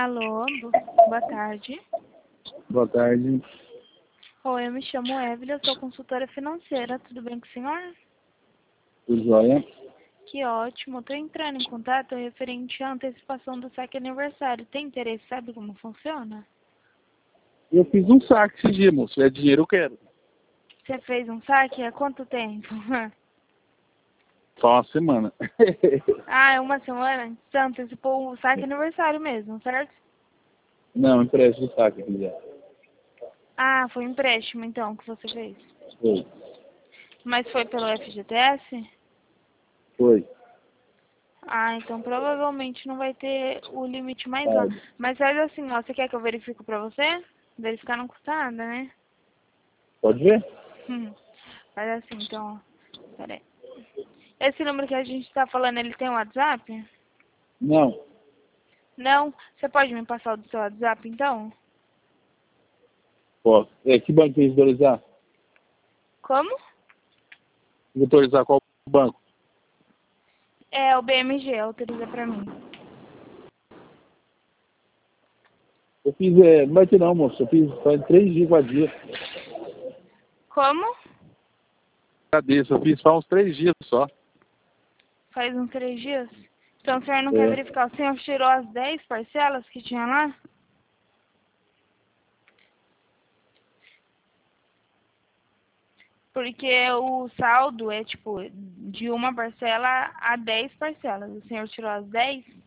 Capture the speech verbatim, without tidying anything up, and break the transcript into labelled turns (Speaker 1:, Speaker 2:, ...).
Speaker 1: Alô, bo- boa tarde.
Speaker 2: Boa tarde.
Speaker 1: Oi, eu me chamo Evelyn, eu sou consultora financeira. Tudo bem com o senhor?
Speaker 2: Tudo jóia?
Speaker 1: Que ótimo. Estou entrando em contato referente à antecipação do saque aniversário. Tem interesse? Sabe como funciona?
Speaker 2: Eu fiz um saque esse dia, moço. É dinheiro, eu quero.
Speaker 1: Você fez um saque há quanto tempo?
Speaker 2: Só uma semana.
Speaker 1: Ah, é uma semana? Então, antecipou o saque aniversário mesmo, certo?
Speaker 2: Não, empresta o saque, filha.
Speaker 1: Ah, foi um empréstimo então que você fez.
Speaker 2: Foi.
Speaker 1: Mas foi pelo F G T S?
Speaker 2: Foi.
Speaker 1: Ah, então provavelmente não vai ter o limite mais lá.
Speaker 2: Sabe?
Speaker 1: Mas faz assim, ó, você quer que eu verifique pra você? Verificar não custa nada, né?
Speaker 2: Pode ver?
Speaker 1: Hum. Faz assim, então, ó. Pera aí. Esse número que a gente tá falando, ele tem um WhatsApp?
Speaker 2: Não.
Speaker 1: Não? Você pode me passar o do seu WhatsApp, então?
Speaker 2: Posso. É, que banco tem que autorizar?
Speaker 1: Como?
Speaker 2: Tem que autorizar qual banco?
Speaker 1: É, o B M G, autoriza pra mim.
Speaker 2: Eu fiz, é, não vai ter não, moço. Eu fiz faz três dias, quatro dias.
Speaker 1: Como?
Speaker 2: Agradeço. Eu fiz faz uns três dias só.
Speaker 1: Faz uns três dias? Então o senhor não quer
Speaker 2: É.
Speaker 1: verificar? O senhor tirou as dez parcelas que tinha lá? Porque o saldo é, tipo, de uma parcela a dez parcelas. O senhor tirou as dez?